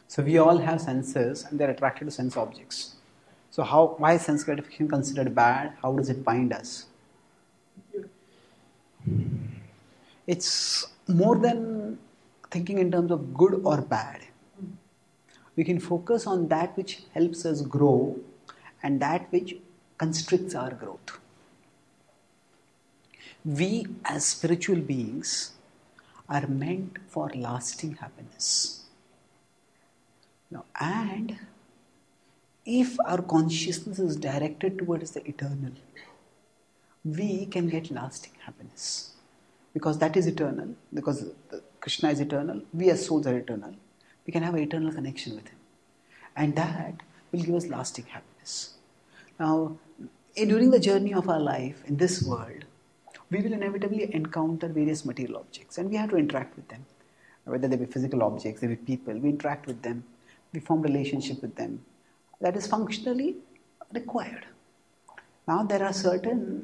So we all have senses and they're attracted to sense objects. So why is sense gratification considered bad? How does it bind us? It's more than thinking in terms of good or bad. We can focus on that which helps us grow and that which constricts our growth. We as spiritual beings are meant for lasting happiness. Now, and if our consciousness is directed towards the eternal, we can get lasting happiness. Because that is eternal, because Krishna is eternal, we as souls are eternal, we can have an eternal connection with Him. And that will give us lasting happiness. Now, during the journey of our life in this world, we will inevitably encounter various material objects and we have to interact with them. Whether they be physical objects, they be people, we interact with them, we form relationship with them. That is functionally required. Now, there are certain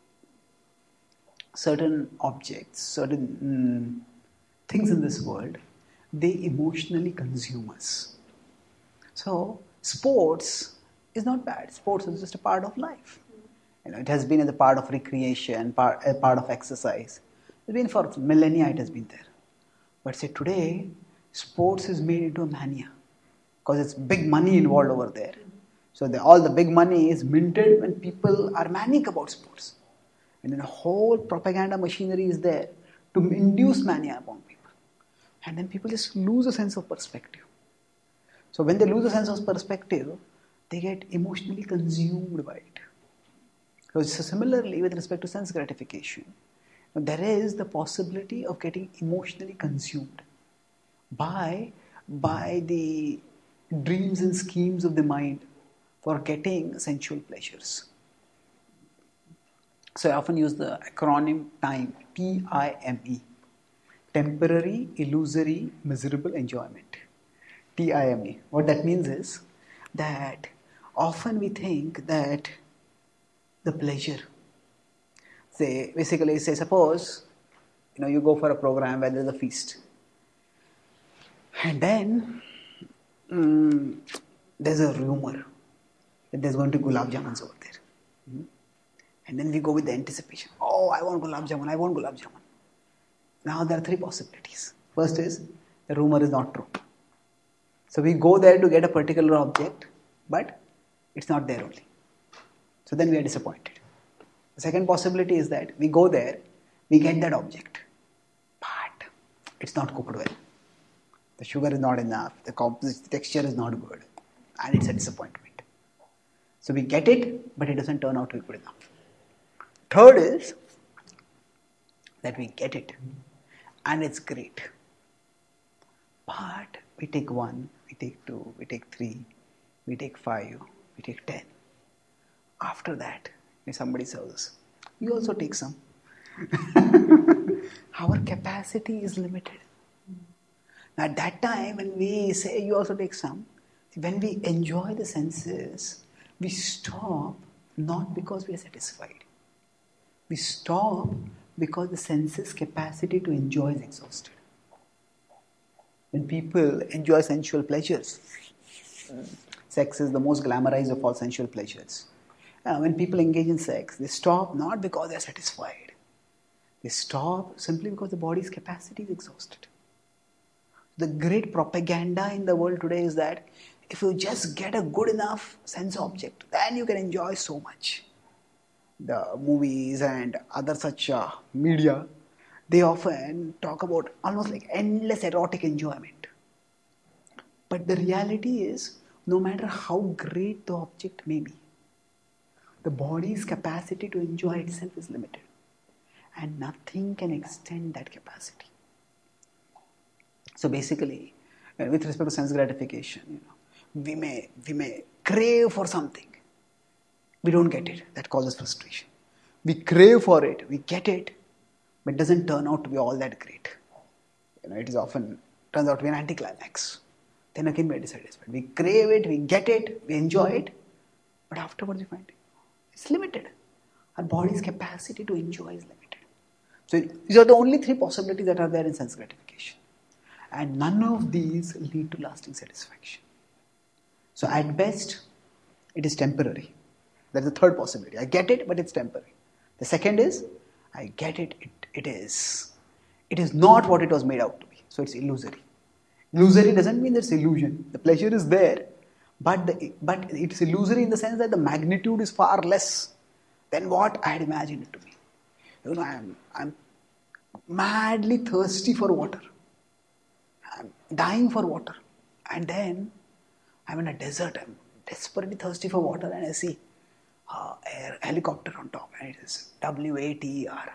objects, certain things in this world, they emotionally consume us. So, sports is not bad. Sports is just a part of life. It has been as a part of recreation, a part of exercise. It's been for millennia, it has been there. But say today, sports is made into a mania because it's big money involved over there. So all the big money is minted when people are manic about sports. And then a whole propaganda machinery is there to induce mania upon people. And then people just lose a sense of perspective. So when they lose a sense of perspective, they get emotionally consumed by it. So similarly, with respect to sense gratification, there is the possibility of getting emotionally consumed by the dreams and schemes of the mind for getting sensual pleasures. So I often use the acronym TIME, T-I-M-E, temporary, illusory, miserable enjoyment. T-I-M-E. What that means is that often we think that the pleasure, suppose you go for a program where there's a feast, and then there's a rumor that there's going to be gulab jamuns over there. And then we go with the anticipation. Oh, I want gulab jamun, I want gulab jamun. Now there are three possibilities. First is, the rumor is not true. So we go there to get a particular object, but it's not there only. So then we are disappointed. The second possibility is that we go there, we get that object, but it's not cooked well. The sugar is not enough, the texture is not good, and it's a disappointment. So we get it, but it doesn't turn out to be good enough. Third is that we get it and it's great. But we take 1, we take 2, we take 3, we take 5, we take 10. After that, if somebody serves us, we also take some. Our capacity is limited. Now at that time, when we say you also take some, when we enjoy the senses, we stop not because we are satisfied. We stop because the senses' capacity to enjoy is exhausted. When people enjoy sensual pleasures, sex is the most glamorized of all sensual pleasures. When people engage in sex, they stop not because they are satisfied. They stop simply because the body's capacity is exhausted. The great propaganda in the world today is that if you just get a good enough sense object, then you can enjoy so much. The movies and other such media, they often talk about almost like endless erotic enjoyment. But the reality is, no matter how great the object may be, the body's capacity to enjoy itself is limited. And nothing can extend that capacity. So basically, with respect to sense gratification, we may crave for something. We don't get it. That causes frustration. We crave for it. We get it. But it doesn't turn out to be all that great. It is often turns out to be an anticlimax. Then again we are dissatisfied. We crave it. We get it. We enjoy it. But afterwards we find it's limited. Our body's capacity to enjoy is limited. So these are the only 3 possibilities that are there in sense gratification. And none of these lead to lasting satisfaction. So at best, it is temporary. That is the third possibility. I get it, but it's temporary. The second is, I get it, it is. It is not what it was made out to be. So it's illusory. Illusory doesn't mean there's illusion. The pleasure is there, but it's illusory in the sense that the magnitude is far less than what I had imagined it to be. You know, I'm madly thirsty for water. I'm dying for water. And then I'm in a desert. I'm desperately thirsty for water, and I see a helicopter on top, and it is WATER.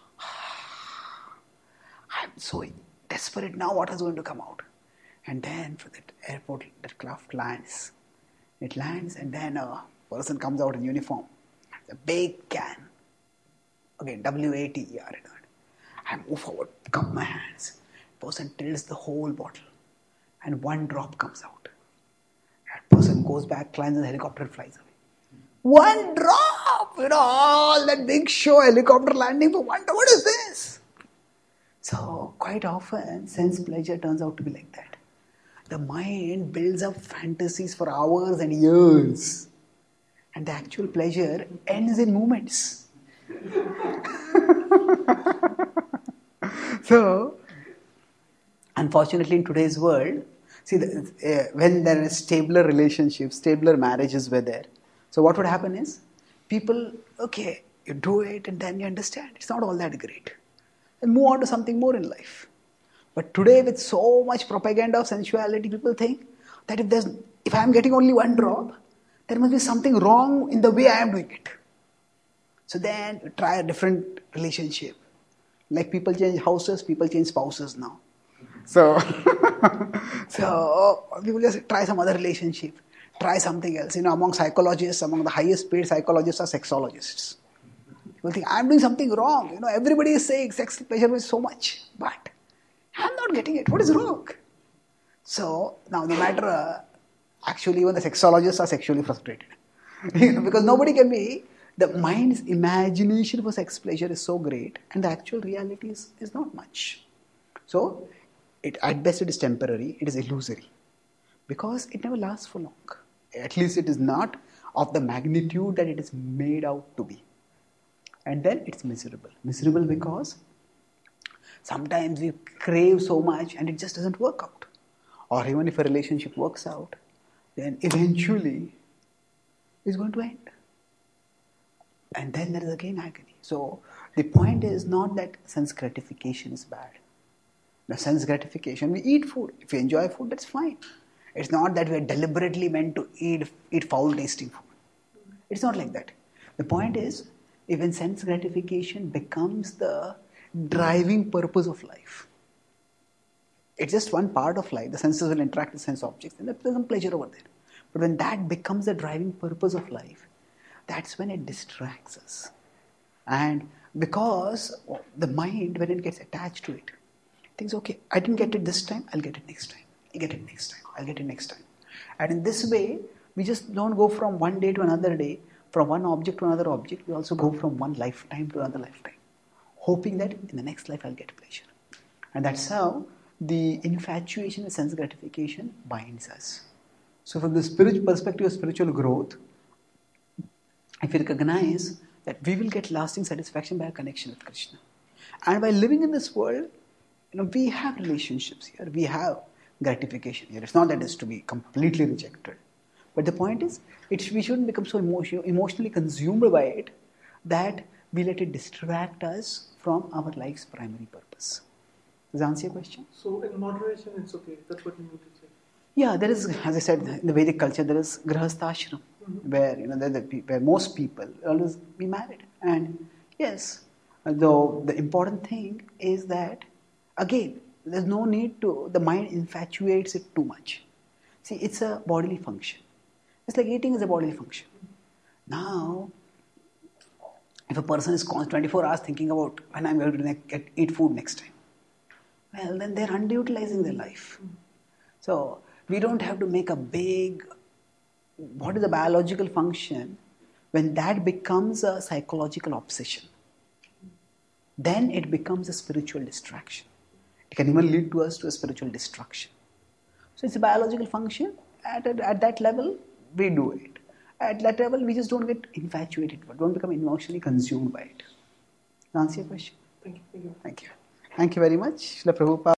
I'm so desperate now. What is going to come out? And then from that airport, that craft lands. It lands, and then a person comes out in uniform. A big can. Again, WATER. I move forward, pick up my hands. The person tilts the whole bottle, and one drop comes out. That person goes back, climbs the helicopter, and flies away. One drop! All that big show, helicopter landing for one drop. What is this? So, quite often, sense pleasure turns out to be like that. The mind builds up fantasies for hours and years. And the actual pleasure ends in moments. So, unfortunately, in today's world, see, when there is stabler relationships, stabler marriages were there. So what would happen is, people, okay, you do it and then you understand it's not all that great. And move on to something more in life. But today, with so much propaganda of sensuality, people think that if I am getting only one drop, there must be something wrong in the way I am doing it. So then you try a different relationship. Like people change houses, people change spouses now. So people just try some other relationship, try something else. Among psychologists, among the highest paid psychologists are sexologists. People think, I'm doing something wrong. Everybody is saying sex pleasure is so much, but I'm not getting it. What is wrong? So now no matter, actually even the sexologists are sexually frustrated. Because nobody can be, the mind's imagination for sex pleasure is so great, and the actual reality is not much. So, at best it is temporary, it is illusory. Because it never lasts for long. At least it is not of the magnitude that it is made out to be. And then it's miserable. Miserable because sometimes we crave so much and it just doesn't work out. Or even if a relationship works out, then eventually it's going to end. And then there is again agony. So the point is not that sense gratification is bad. The sense gratification, we eat food. If we enjoy food, that's fine. It's not that we are deliberately meant to eat foul tasting food. It's not like that. The point is, even sense gratification becomes the driving purpose of life. It's just one part of life. The senses will interact with sense objects, and there's some pleasure over there. But when that becomes the driving purpose of life, that's when it distracts us. And because the mind, when it gets attached to it, thinks, okay, I didn't get it this time, I'll get it next time. I'll get it next time, I'll get it next time. And in this way, we just don't go from one day to another day, from one object to another object. We also go from one lifetime to another lifetime, hoping that in the next life I'll get pleasure. And that's how the infatuation with sense gratification binds us. So from the spiritual perspective of spiritual growth, if we recognize that we will get lasting satisfaction by a connection with Krishna. And by living in this world, we have relationships here, we have gratification here. It's not that it's to be completely rejected. But the point is, we shouldn't become so emotionally consumed by it that we let it distract us from our life's primary purpose. Does that answer your question? So in moderation, it's okay. That's what you mean to say. Yeah, there is, as I said, in the Vedic culture, there is grihastha ashram, where most people always be married. And yes, though the important thing is that, again, there's no need to, the mind infatuates it too much. See, it's a bodily function. It's like eating is a bodily function. Now, if a person is 24 hours thinking about when I'm going to eat food next time, well, then they're underutilizing their life. So, we don't have to make a big, what is the biological function, when that becomes a psychological obsession, then it becomes a spiritual distraction. It can even lead to us to a spiritual destruction. So it's a biological function. At that level, we do it. At that level, we just don't get infatuated, but don't become emotionally consumed by it. Answer your question? Thank you. Thank you. Thank you very much. Srila Prabhupada.